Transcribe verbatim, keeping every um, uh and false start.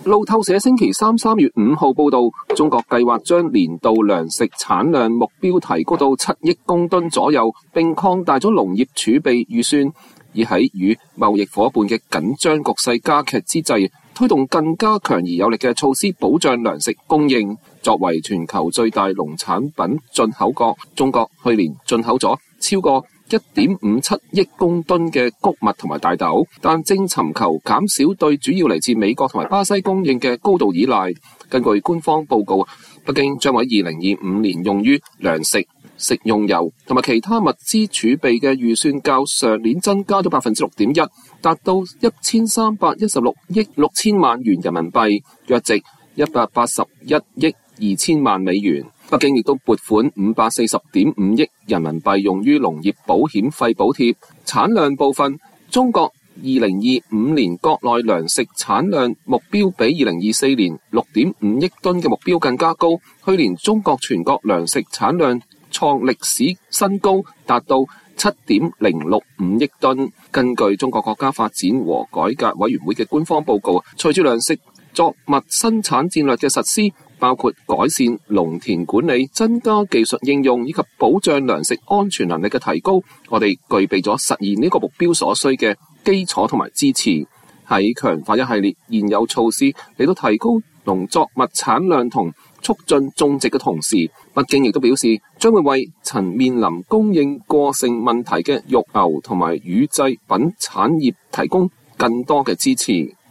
路透社星期三三月五號報道，中國計劃將年度糧食產量目標提高到七億公噸左右，並擴大咗農業儲備預算，以喺與貿易夥伴嘅緊張局勢加劇之際，推動更加強而有力嘅措施保障糧食供應。作為全球最大農產品進口國，中國去年進口咗超過一點五七億公噸嘅穀物同埋大豆，但正尋求減少對主要嚟自美國同埋巴西供應嘅高度依賴。根據官方報告，北京將喺二零二五年用於糧食、食用油同埋其他物資儲備嘅預算較上年增加咗百分之六點一，達到一千三百一十六億六千萬元人民幣，約值一百八十一億二千萬美元。北京亦都撥款五百四十點五億人民幣用於農業保險費補貼。產量部分，中國二零二五年國內糧食產量目標比二零二四年六點五億噸嘅目標更加高。去年中國全國糧食產量創歷史新高，達到七點零六五億噸。根據中國國家發展和改革委員會嘅官方報告，隨住糧食作物生產戰略嘅實施，包括改善農田管理、增加技術應用以及保障糧食安全能力嘅提高，我哋具備咗實現呢個目標所需嘅基礎同埋支持。喺強化一系列現有措施嚟到提高農作物產量同促進種植嘅同時，北京亦都表示將會為曾面臨供應過剩問題嘅肉牛同埋乳製品產業提供更多嘅支持。